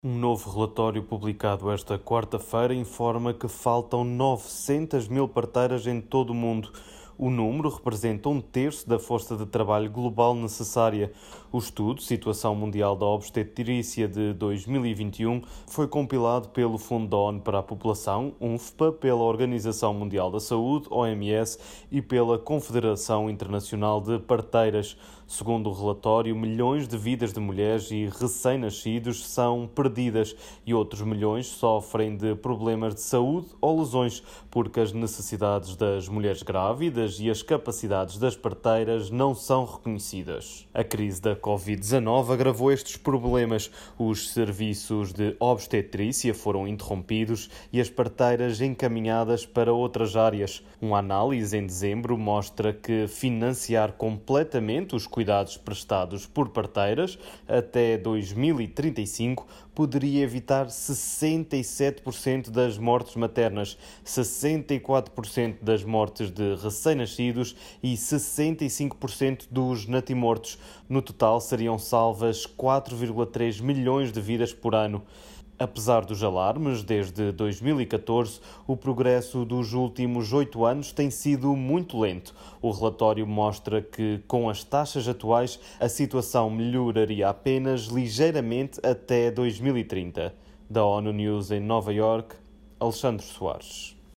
Um novo relatório publicado esta quarta-feira informa que faltam 900 mil parteiras em todo o mundo. O número representa um terço da força de trabalho global necessária. O estudo Situação Mundial da Obstetrícia de 2021 foi compilado pelo Fundo da ONU para a População, UNFPA, pela Organização Mundial da Saúde, OMS, e pela Confederação Internacional de Parteiras. Segundo o relatório, milhões de vidas de mulheres e recém-nascidos são perdidas e outros milhões sofrem de problemas de saúde ou lesões porque as necessidades das mulheres grávidas e as capacidades das parteiras não são reconhecidas. A crise da Covid-19 agravou estes problemas. Os serviços de obstetrícia foram interrompidos e as parteiras encaminhadas para outras áreas. Uma análise em dezembro mostra que financiar completamente os cuidados prestados por parteiras até 2035 poderia evitar 67% das mortes maternas, 64% das mortes de recém-nascidos e 65% dos natimortos. No total, seriam salvas 4,3 milhões de vidas por ano. Apesar dos alarmes, desde 2014, o progresso dos últimos 8 anos tem sido muito lento. O relatório mostra que, com as taxas atuais, a situação melhoraria apenas ligeiramente até 2030. Da ONU News em Nova Iorque, Alexandre Soares.